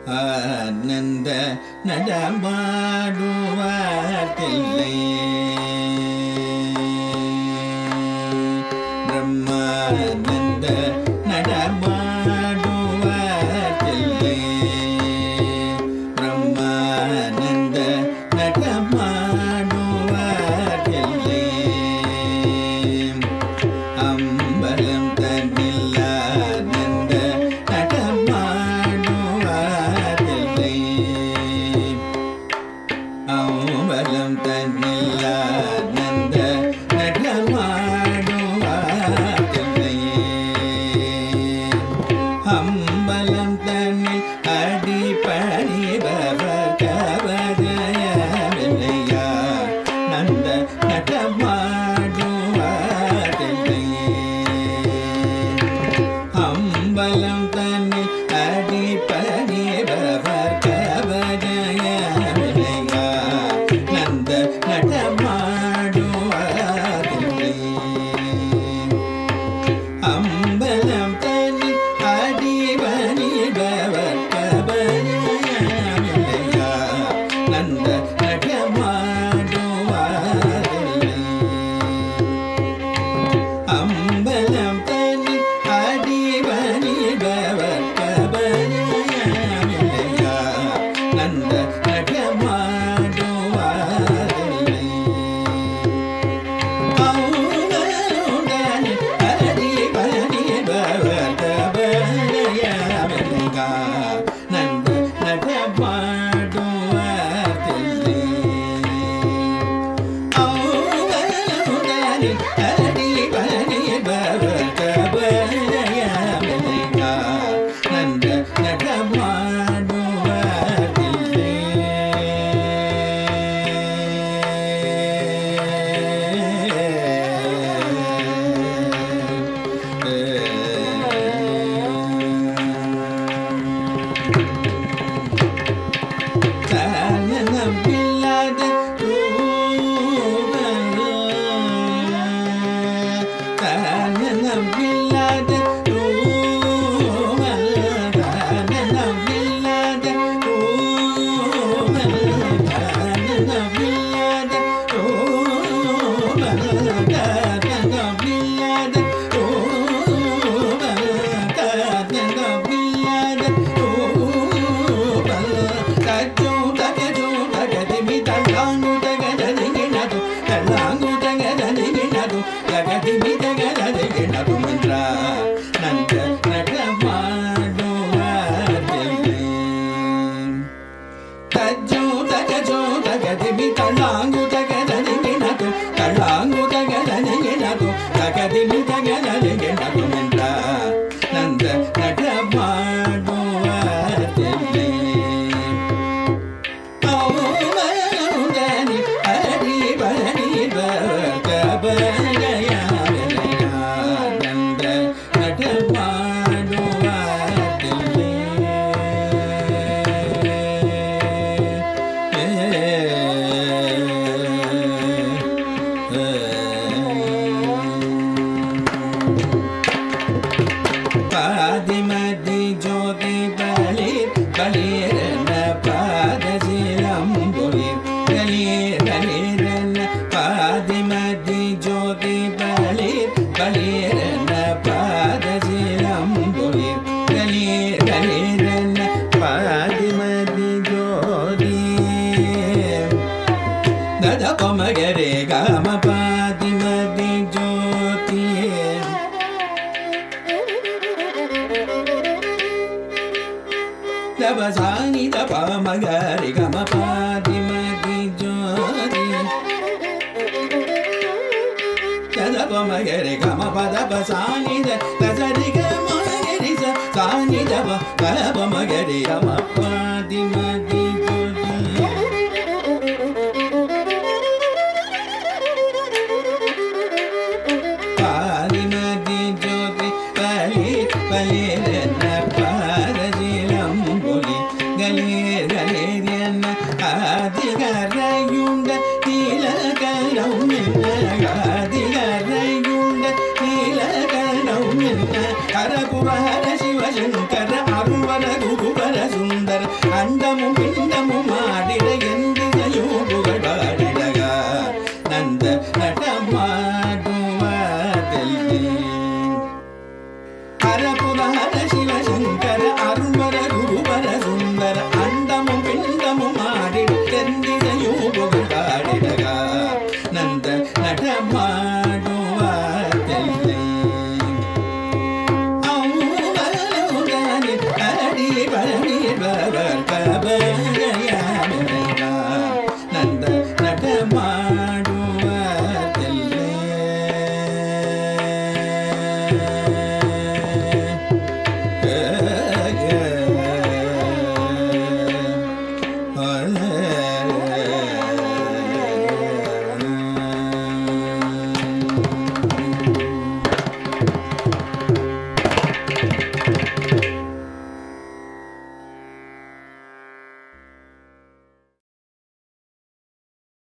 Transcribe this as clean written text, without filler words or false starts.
ஆனந்த நடமாடுவார்க்கில்லை பிரம்மானந்த நடமாடுவார்க்கில்லை பிரம்மானந்த நடமாடுவார்க்கில்லை அம்பலம் தன்னில் ஆனந்த நடமாடுவார்க்கில்லை அம்பலம் தன்னில் ஆனந்த நடமாடுவார்க்கில்லை அம்பலம் தன்னில் அடிபணிபவர் கவதயமில்லையா நந்த நடமாடுவார்க்கில்லை அம்பலம் தன்னில் அடிபணிபவர் கவதயமில்லையா நந்த நடமாடுவார்க்கில்லை அம்பலம் தன்னில் அடிபணிபவர் கவதயமில்லையா நந்த நடமாடுவார்க்கில்லை அம்பலம் தன்னில் அடிபணிபவர் கவதயமில்லையா நந்த நடமாடுவார்க்கில்லை அம்பலமுடனே அடிபணிபவர் கவதயமில்லையா நந்த நடமாடுவார்க்கில்லை அம்பலமுடனே அடிபணிபவர் கவதயமில்லையா நந்த நடமாடுவார்க்கில்லை தன்னமில்லாத தன்னமில்லாத நந்த நடமாடுவார்க்கில்லை தஜ்ஜோ தகஜோ தகதிமி தளாங்கு தகதனிகினது தளாங்கு தகதனிகினது தகதிமி தகதனிகினது என்றார் நந்த நடமாடுவார்க்கில்லை அம்பலமுடனே அடிபணிபவர் கவதயமில்லையா நந்த நடமாடுவார்க்கில்லை பாதிமதி ஜோதி பளிர் பளிரென பாதசிலம்புலிர் கலீர் கலீரென பாதிமதி ஜோதி பளிர் பளிரென பாதசிலம்புலிர் கலீர் கலீரென பாதிமதி ஜோதி தத பொமகரே கம பாதிமதி ஜோதி தபசானி தப மகரி கம பாதிமதி ஜோதி ததப மகரி கம பதபசானி தசரி கமகரி சானி தப கப மகரி கம பாதிமதி ஜோதி பாதிமதி ஜோதி பலி பலிரென பாரசிலம்புலி கலீர் கலீர் என்ன ஆதிகரையுண்ட நீலகரம் என்ன ஆதிகரையுண்ட நீலகரம் என்ன கரபுர ஹர சிவசங்கர அருவர குருவர சுந்தர அண்டமும்